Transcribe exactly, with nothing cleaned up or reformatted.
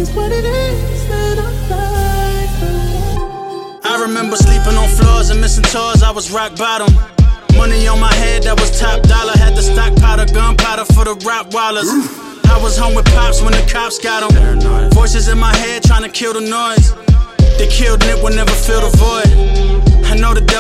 is what it is that I like. I remember sleeping on floors and missing tours, I was rock bottom. Money on my head, that was top dollar. Had to stockpile gunpowder for the Rottweilers. I was home with pops when the cops got them. Voices in my head trying to kill the noise. They killed Nick, will never fill the void. I know the devil